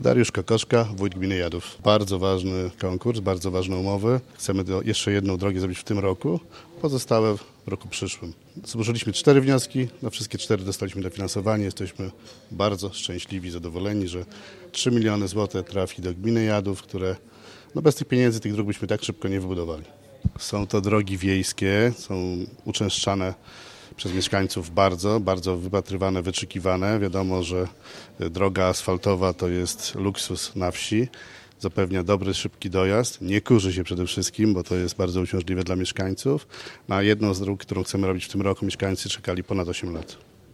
Dariusz Kokoszka, wójt gminy Jadów. Bardzo ważny konkurs, bardzo ważne umowy. Chcemy jeszcze jedną drogę zrobić w tym roku, pozostałe w roku przyszłym. Złożyliśmy 4 wnioski, na wszystkie 4 dostaliśmy dofinansowanie. Jesteśmy bardzo szczęśliwi, zadowoleni, że 3 miliony złotych trafi do gminy Jadów, które bez tych pieniędzy tych dróg byśmy tak szybko nie wybudowali. Są to drogi wiejskie, są uczęszczane przez mieszkańców bardzo wypatrywane, wyczekiwane. Wiadomo, że droga asfaltowa to jest luksus na wsi. Zapewnia dobry, szybki dojazd. Nie kurzy się przede wszystkim, bo to jest bardzo uciążliwe dla mieszkańców. Na jedną z dróg, którą chcemy robić w tym roku, mieszkańcy czekali ponad 8 lat.